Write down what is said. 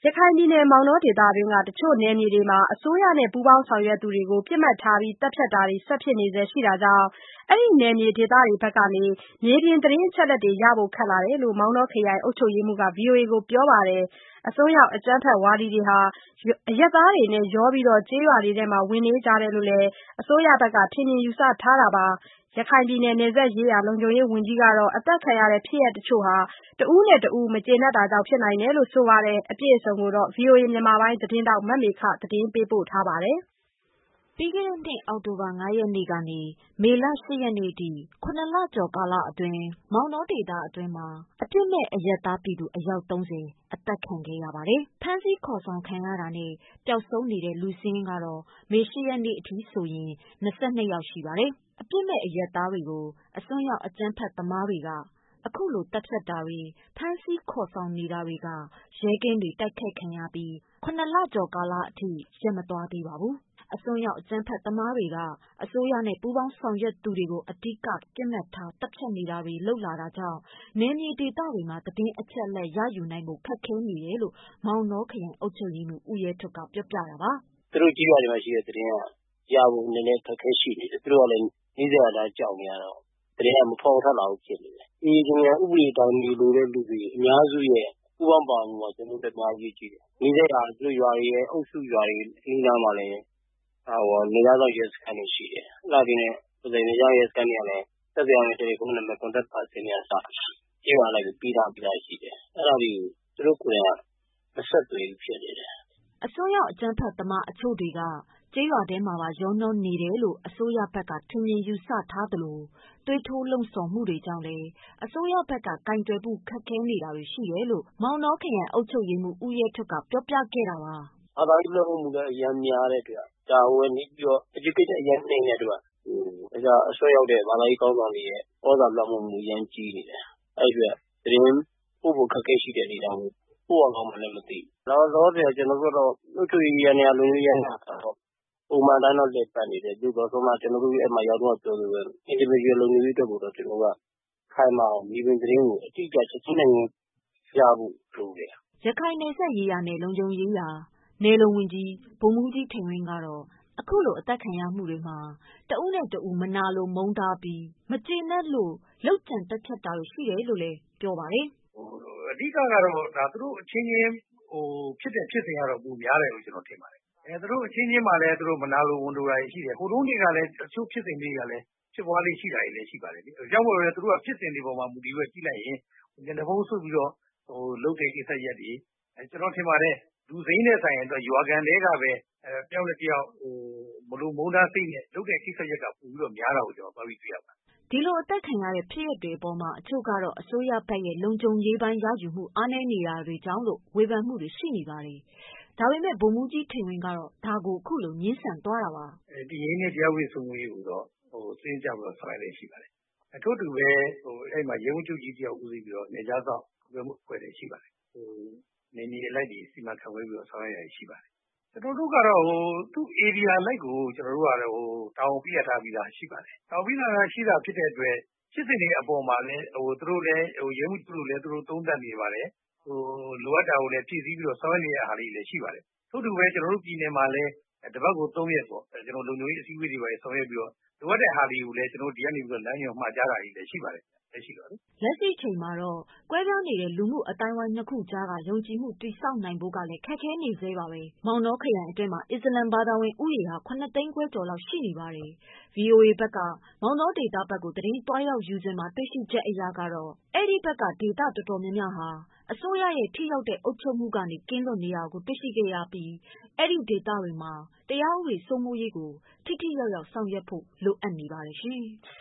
ခိုင်ပြည်နယ် မောင်တောဒေသတွင်းက တချို့နယ်မြေတွေမှာ အစိုးရနဲ့ ပူးပေါင်းဆောင်ရွက်သူတွေကို ပစ်မှတ်ထားပြီး သတ်ဖြတ်တာတွေ ဆက်ဖြစ်နေဆဲရှိတာကြောင့် အဲဒီနယ်မြေဒေသတွေဘက်ကနေ မြေပြင်သတင်းအချက်အလက်တွေ ရဖို့ခက်လာတယ်လို့ မောင်တောခရိုင်အုပ်ချုပ်ရေးမှူးက ဗွီအိုအေကိုပြောပါတယ်။ အစွန်းရောက်အကြမ်းဖက်ဝါဒီတွေဟာ အရပ်သားတွေနဲ့ရောပြီး ကျေးရွာတွေထဲ ဝင်နေကြတယ်လို့လည်း အစိုးရဘက်က ထင်မြင်ယူဆထားတာပါ။ ရခိုင်ပြည်နယ် နယ်စပ်ရေးရာလုံခြုံရေးဝန်ကြီးကတော့ အသတ်ခံရတဲ့ဖြစ်ရပ်တချို့ဟာ တဦးနဲ့တဦး မကျေနပ်တာကြောင့် ဖြစ်နိုင်တယ်လို့ ဆိုပါတယ်။ အပြည့်အစုံကိုတော့ ဗွီအိုအေမြန်မာပိုင်းသတင်းထောက် မမေခက သတင်းပေးပို့ထားပါတယ်။ပြီးခဲ့တဲ့နှစ် အောက်တိုဘာ ၅ ရက်နေ့ကနေ မေလ ၈ ရက်နေ့အထိ ၇ လကျော်ကာလအတွင်း မောင်တောဒေသအတွင်းမှာ အပြစ်မဲ့အရပ်သားပြည်သူ အယောက် ၃၀ အသတ်ခံခဲ့ရပါတယ်။ ဖမ်းဆီးခေါ်ဆောင်ခံရတာနဲ့ ပျောက်ဆုံးနေတဲ့လူစာရင်းကတော့ မေ ၈ ရက်နေ့အထိဆိုရင် ၂၂ ယောက်ရှိပါတယ်။ အပြစ်မဲ့အရပ်သားတွေကို အစွန်းရောက်အကြမ်းဖက်သမားတွေက အခုလိုသတ်ဖြတ်တာတွေ ဖမ်းဆီးခေါ်ဆောင်နေတာတွေက ရဲကင်းတွေတိုက်ခိုက်ခံရပြီး ၇ လကျော်ကာလအထိ ရက်မသွားသေးပါဘူး။ အစွန်းရောက်အကြမ်းဖက်သမားတွေက အစိုးရနဲ့ပူးပေါင်းဆောင်ရွက်သူတွေကို အဓိကပစ်မှတ်ထားသတ်ဖြတ်နေတာတွေလုပ်လာတာကြောင့် နယ်မြေဒေသတွေမှာ သတင်းအချက်အလက်ရယူနိုင်ဖို့ခက်ခဲနေတယ်လို့ မောင်တောခရိုင်အုပ်ချုပ်ရေးမှူး ဦးရဲထွဋ်ကပြောပြတာပါ။ "သူတို့ကျေးရွာတွေမှာရှိတဲ့သတင်းကရဖို့နည်းနည်းအခက်အခဲရှိနေတယ်။ သူတို့ကလည်းနီးစပ်ရာလမ်းကြောက်နေရတော့ သတင်းကမဖော်ထွက်လာဘူးဖြစ်နေတယ်။ အေအေခြင်းမြန်ဥပဒေအတိုင်းနေလိုတဲ့လူတွေအများစုရဲ့ပူးပေါင်းပါဝင်မှုကကျနော်တို့အတွက်အများကြီးအရေးကြီးတယ်။ နီးစပ်ရာသူတို့ရွာတွေရဲ့အုပ်စုရွာတွေအနီးနားမှာလည်းနယ်ခြားစောင့်ရဲစခန်းတွေရှိတယ်။ အဲဒါတွေနဲ့နယ်ခြားရဲစခန်းတွေကလည်းသက်ဆိုင်ရာတယ်လီဖုန်းနံပါတ် contact person တွေကအစကျေးရွာအလိုက်ပေးထားပြီးသားရှိတယ်။ အဲဒါတွေကိုသူတို့ကိုယ်တိုင်ကမဆက်သွယ်ဘူးဖြစ်နေတယ်။ " အစွန်းရောက်အကြမ်းဖက်သမားအချို့တွေက ကျေးရွာထဲမှာပါရောနှောနေတယ်လို့ အစိုးရဘက်က ထင်မြင်ယူဆထားသလို သွေးထိုးလှုံ့ဆော်မှုတွေကြောင့်လည်း အစိုးရဘက်က ကိုင်တွယ်ဖို့ခက်ခဲနေတာတွေရှိတယ်လို့ မောင်တောခရိုင်အုပ်ချုပ်ရေးမှူး ဦးရဲထွဋ်ကပြောပြခဲ့တာပါ။ "ဘာသာရေးလွှမ်းမိုးမှုလည်းအရမ်းများတဲ့အတွက်ဒါကိုနေပြီးတော့ educate အရမ်းနှိမ်တဲ့အတွက်အစွန်းရောက်တဲ့ဘာသာရေးခေါင်းဆောင်တွေရဲ့သြဇာလွှမ်းမိုးမှုအရမ်းကြီးနေတယ်။ အဲဒီအတွက်သတင်းပို့ဖို့အခက်အခဲရှိတဲ့အနေအထားမို့ပို့ရကောင်းမှန်းလည်းမသိဘူး။ လောလောဆယ်ကျနော်တို့ကတော့အုပ်ချုပ်ရေးယန္တရားလုံခြုံရေးယန္တရားကတော့ပုံမှန်အတိုင်းတော့လည်ပတ်နေတယ်။ သို့သော်ခုနကကျနော်တို့အဲဒီမှာရောက်တုန်းကပြောသလိုပဲ individual လုံခြုံရေးအတွက်ကိုတော့ကျနော်တို့ကခိုင်မာအောင်မြေပြင်သတင်းကိုအတိအကျချက်ချင်းလက်ငင်းရဖို့လိုတယ်။ " ရခိုင်နယ်စပ်ရေးရာနဲ့လုံခြုံရေးရာနယ်လုံဝန်ကြီး ဗိုလ်မှူးကြီးထိန်ဝင်းကတော့ အခုလိုအသတ်ခံရမှုတွေမှာ တဦးနဲ့တဦးမနာလိုမုန်းထားပြီး မကျေနပ်လို့လုပ်ကြံသတ်ဖြတ်တာတွေရှိတယ်လို့ပြောပါတယ်။ "အဓိကတော့သူတို့အချင်းချင်းဖြစ်တဲ့ဖြစ်စဉ်ကတော့ပိုများတယ်လို့ကျနော်ထင်ပါတယ်။ သူတို့အချင်းချင်းမှာလည်းမနာလိုဝန်တိုတာတွေရှိတယ်။ ဟိုတုန်းကလည်းတချို့ဖြစ်စဉ်လေးတွေကလည်းဖြစ်ပွားလေ့ရှိတာတွေလည်းရှိပါတယ်လေ။ ဒါကြောင့်မို့လို့သူတို့ကဖြစ်စဉ်တွေပေါ်မှာမူတည်ပြီးတော့ကြည့်လိုက်ရင်မျက်နှာဖုံးစွပ်ပြီးတော့လုပ်တဲ့ကိစ္စရပ်တွေကျနော်ထင်ပါတယ်လူစိမ်းထက်စာရင်ရွာခံထဲကပဲတယောက်နဲ့တယောက်မလိုမုန်းထားစိတ်နဲ့လုပ်တဲ့ကိစ္စရပ်ကပိုပြီးတော့များတာကိုကျနော်သွားပြီးတွေ့ရပါတယ်။ " ဒီလိုအသတ်ခံရတဲ့ဖြစ်ရပ်တွေအပေါ်မှာ အချို့ကတော့ အစိုးရဘက်ရဲ့လုံခြုံရေးပိုင်းရယူမှုအားနည်းနေတာကြောင့်လို့ ဝေဖန်မှုတွေရှိနေပါတယ်။ ဒါပေမဲ့ ဗိုလ်မှူးကြီးထိန်ဝင်းကတော့ ဒါကိုအခုလိုငြင်းဆန်သွားတာပါ။ "တရားရေးနဲ့တရားဥပဒေစိုးမိုးရေးကိုတော့စနစ်တကျဆောင်ရွက်လျက်ရှိပါတယ်။ ထို့အတူပဲအဲဒီမှာရဲမှူးချုပ်ကြီးတယောက်ဦးစီးပြီးတော့နယ်ခြားစောင့်အဖွဲ့တွေရှိပါတယ်။ နယ်မြေအလိုက်တွေစီမံခန့်ခွဲပြီးတော့ဆောင်ရွက်တာတွေရှိပါတယ်။ ကျနော်တို့ကတော့သူ့ဧရိယာအလိုက်ကိုကျနော်တို့ကတာဝန်ပေးအပ်ထားပြီးသားရှိပါတယ်။ တာဝန်ပေးအပ်ထားပြီးသားဖြစ်တဲ့အတွက်ဖြစ်စဉ်တွေအပေါ်မှာလည်းသူတို့လည်းရဲမှူးချုပ်တို့လည်းသူတို့သုံးသပ်နေပါတယ်။ လိုအပ်တာကိုလည်းဖြည့်ဆည်းပြီးတော့ဆောင်ရွက်နေတာတွေလည်းရှိပါတယ်။ ထို့အတူပဲကျနော်တို့ပြည်နယ်မှာလည်းတပတ်ကို ၃ ရက်ပေါ့ကျနော်တို့လုံခြုံရေးအစည်းအဝေးတွေဆောင်ရွက်ပြီးတော့လိုအပ်တဲ့ဟာတွေကိုလည်းကျနော်တို့ဒီကနေပြီးတော့လမ်းညွှန်မှာကြားတာတွေလည်းရှိပါတယ်လက်ရှိတော့လေ " လက်ရှိအချိန်မှာတော့ ကွဲပြားနေတဲ့လူမှုအသိုင်းအဝိုင်းနှစ်ခုကြားက ယုံကြည်မှုတည်ဆောက်နိုင်ဖို့ကလည်းခက်ခဲနေဆဲပါပဲ။ မောင်တောခရိုင်အတွင်းမှာ အစ္စလာမ်ဘာသာဝင်ဦးရေဟာ ၇ သိန်းခွဲကျော်လောက်ရှိနေပါတယ်။ VOA ဘက်က မောင်တောဒေသဘက်ကိုသတင်းသွားရောက်ယူစဉ်မှာတွေ့ရှိချက်အရကတော့ အဲဒီဘက်ကဒေသတော်တော်များများဟာ အစိုးရရဲ့ထိရောက်တဲ့အုပ်ချုပ်မှုကနေ ကင်းလွတ်နေတာကိုတွေ့ရှိခဲ့ရပြီး အဲဒီဒေသတွေမှာ တရားဥပဒေစိုးမိုးရေးကို ထိထိရောက်ရောက်ဆောင်ရွက်ဖို့လိုအပ်နေပါတယ်ရှင်။